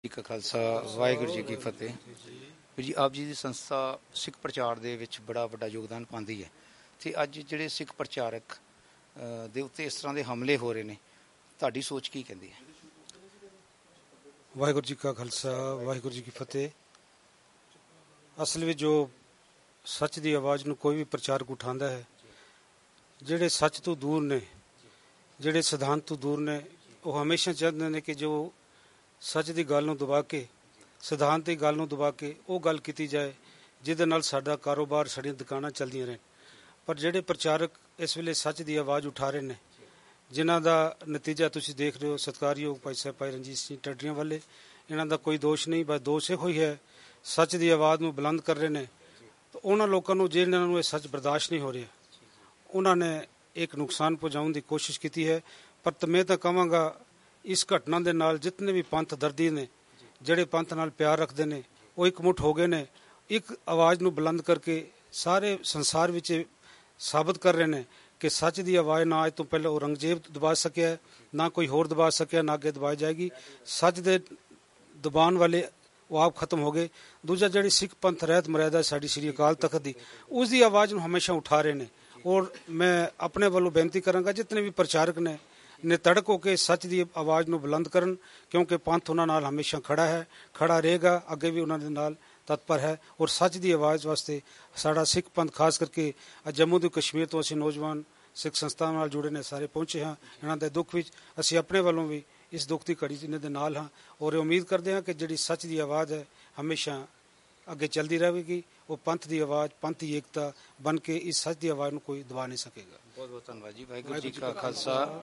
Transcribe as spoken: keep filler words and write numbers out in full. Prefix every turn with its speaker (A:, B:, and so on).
A: ਜੀ ਕਾ ਖਾਲਸਾ ਵਾਹਿਗੁਰੂ ਜੀ ਕੀ ਫਤਿਹ। ਵੀਰ ਜੀ, ਆਪ ਜੀ ਦੀ ਸੰਸਥਾ ਸਿੱਖ ਪ੍ਰਚਾਰ ਦੇ ਵਿੱਚ ਬੜਾ ਵੱਡਾ ਯੋਗਦਾਨ ਪਾਉਂਦੀ ਹੈ ਅਤੇ ਅੱਜ ਜਿਹੜੇ ਸਿੱਖ ਪ੍ਰਚਾਰਕ ਅ, ਦੇ ਉੱਤੇ ਇਸ ਤਰ੍ਹਾਂ ਦੇ ਹਮਲੇ ਹੋ ਰਹੇ ਨੇ, ਤੁਹਾਡੀ ਸੋਚ ਕੀ ਕਹਿੰਦੀ ਹੈ?
B: ਵਾਹਿਗੁਰੂ ਜੀ ਕਾ ਖਾਲਸਾ ਵਾਹਿਗੁਰੂ ਜੀ ਕੀ ਫਤਿਹ। ਅਸਲ ਵਿੱਚ ਜੋ ਸੱਚ ਦੀ ਆਵਾਜ਼ ਨੂੰ ਕੋਈ ਵੀ ਪ੍ਰਚਾਰਕ ਉਠਾਉਂਦਾ ਹੈ, ਜਿਹੜੇ ਸੱਚ ਤੋਂ ਦੂਰ ਨੇ, ਜਿਹੜੇ ਸਿਧਾਂਤ ਤੋਂ ਦੂਰ ਨੇ, ਉਹ ਹਮੇਸ਼ਾ ਚਾਹੁੰਦੇ ਨੇ ਕਿ ਜੋ ਸੱਚ ਦੀ ਗੱਲ ਨੂੰ ਦਬਾ ਕੇ, ਸਿਧਾਂਤ ਦੀ ਗੱਲ ਨੂੰ ਦਬਾ ਕੇ ਉਹ ਗੱਲ ਕੀਤੀ ਜਾਏ ਜਿਹਦੇ ਨਾਲ ਸਾਡਾ ਕਾਰੋਬਾਰ, ਸਾਡੀਆਂ ਦੁਕਾਨਾਂ ਚੱਲਦੀਆਂ ਰਹਿਣ। ਪਰ ਜਿਹੜੇ ਪ੍ਰਚਾਰਕ ਇਸ ਵੇਲੇ ਸੱਚ ਦੀ ਆਵਾਜ਼ ਉਠਾ ਰਹੇ ਨੇ, ਜਿਨ੍ਹਾਂ ਦਾ ਨਤੀਜਾ ਤੁਸੀਂ ਦੇਖ ਰਹੇ ਹੋ, ਸਤਿਕਾਰਯੋਗ ਭਾਈ ਸਾਹਿਬ ਭਾਈ ਰਣਜੀਤ ਸਿੰਘ ਢੱਡਰੀਆਂ ਵਾਲੇ, ਇਹਨਾਂ ਦਾ ਕੋਈ ਦੋਸ਼ ਨਹੀਂ, ਬਸ ਦੋਸ਼ ਇਹੋ ਹੀ ਹੈ ਸੱਚ ਦੀ ਆਵਾਜ਼ ਨੂੰ ਬੁਲੰਦ ਕਰ ਰਹੇ ਨੇ। ਤਾਂ ਉਹਨਾਂ ਲੋਕਾਂ ਨੂੰ ਜਿਹਨਾਂ ਨੂੰ ਇਹ ਸੱਚ ਬਰਦਾਸ਼ਤ ਨਹੀਂ ਹੋ ਰਿਹਾ, ਉਹਨਾਂ ਨੇ ਇੱਕ ਨੁਕਸਾਨ ਪਹੁੰਚਾਉਣ ਦੀ ਕੋਸ਼ਿਸ਼ ਕੀਤੀ ਹੈ। ਪਰ ਮੈਂ ਤਾਂ ਕਹਾਂਗਾ ਇਸ ਘਟਨਾ ਦੇ ਨਾਲ ਜਿਤਨੇ ਵੀ ਪੰਥ ਦਰਦੀ ਨੇ, ਜਿਹੜੇ ਪੰਥ ਨਾਲ ਪਿਆਰ ਰੱਖਦੇ ਨੇ, ਉਹ ਇੱਕ ਮੁੱਠ ਹੋ ਗਏ ਨੇ। ਇੱਕ ਆਵਾਜ਼ ਨੂੰ ਬੁਲੰਦ ਕਰਕੇ ਸਾਰੇ ਸੰਸਾਰ ਵਿੱਚ ਸਾਬਤ ਕਰ ਰਹੇ ਨੇ ਕਿ ਸੱਚ ਦੀ ਆਵਾਜ਼ ਨਾ ਅੱਜ ਤੋਂ ਪਹਿਲਾਂ ਔਰੰਗਜ਼ੇਬ ਦਬਾ ਸਕਿਆ, ਨਾ ਕੋਈ ਹੋਰ ਦਬਾ ਸਕਿਆ, ਨਾ ਅੱਗੇ ਦਬਾਈ ਜਾਏਗੀ। ਸੱਚ ਦੇ ਦਬਾਉਣ ਵਾਲੇ ਉਹ ਆਪ ਖਤਮ ਹੋ ਗਏ। ਦੂਜਾ, ਜਿਹੜੀ ਸਿੱਖ ਪੰਥ ਰਹਿਤ ਮਰਿਆਦਾ ਸਾਡੀ ਸ੍ਰੀ ਅਕਾਲ ਤਖਤ ਦੀ, ਉਸ ਦੀ ਆਵਾਜ਼ ਨੂੰ ਹਮੇਸ਼ਾ ਉਠਾ ਰਹੇ ਨੇ। ਔਰ ਮੈਂ ਆਪਣੇ ਵੱਲੋਂ ਬੇਨਤੀ ਕਰਾਂਗਾ ਜਿਤਨੇ ਵੀ ਪ੍ਰਚਾਰਕ ਨੇ ਨੇ ਤੜਕ ਹੋ ਕੇ ਸੱਚ ਦੀ ਆਵਾਜ਼ ਨੂੰ ਬੁਲੰਦ ਕਰਨ, ਕਿਉਂਕਿ ਪੰਥ ਉਹਨਾਂ ਨਾਲ ਹਮੇਸ਼ਾ ਖੜਾ ਹੈ, ਖੜਾ ਰਹੇਗਾ, ਅੱਗੇ ਵੀ ਉਹਨਾਂ ਦੇ ਨਾਲ ਤਤਪਰ ਹੈ। ਔਰ ਸੱਚ ਦੀ ਆਵਾਜ਼ ਵਾਸਤੇ ਸਾਡਾ ਸਿੱਖ ਪੰਥ, ਖਾਸ ਕਰਕੇ ਜੰਮੂ ਤੇ ਕਸ਼ਮੀਰ ਤੋਂ ਅਸੀਂ ਨੌਜਵਾਨ ਸਿੱਖ ਸੰਸਥਾ ਨਾਲ ਜੁੜੇ ਨੇ, ਸਾਰੇ ਪਹੁੰਚੇ ਹਾਂ। ਇਹਨਾਂ ਦੇ ਦੁੱਖ ਵਿੱਚ ਅਸੀਂ ਆਪਣੇ ਵੱਲੋਂ ਵੀ ਇਸ ਦੁੱਖ ਦੀ ਘੜੀ ਇਹਨਾਂ ਦੇ ਨਾਲ ਹਾਂ। ਔਰ ਉਮੀਦ ਕਰਦੇ ਹਾਂ ਕਿ ਜਿਹੜੀ ਸੱਚ ਦੀ ਆਵਾਜ਼ ਹੈ ਹਮੇਸ਼ਾ ਅੱਗੇ ਚੱਲਦੀ ਰਹੇਗੀ। ਉਹ ਪੰਥ ਦੀ ਆਵਾਜ਼, ਪੰਥ ਦੀ ਏਕਤਾ ਬਣ ਕੇ ਇਸ ਸੱਚ ਦੀ ਆਵਾਜ਼ ਨੂੰ ਕੋਈ ਦਬਾ ਨਹੀਂ ਸਕੇਗਾ।
A: ਬਹੁਤ ਬਹੁਤ ਧੰਨਵਾਦ ਜੀ। ਵਾਹਿਗੁਰੂ ਜੀ ਕਾ ਖਾਲਸਾ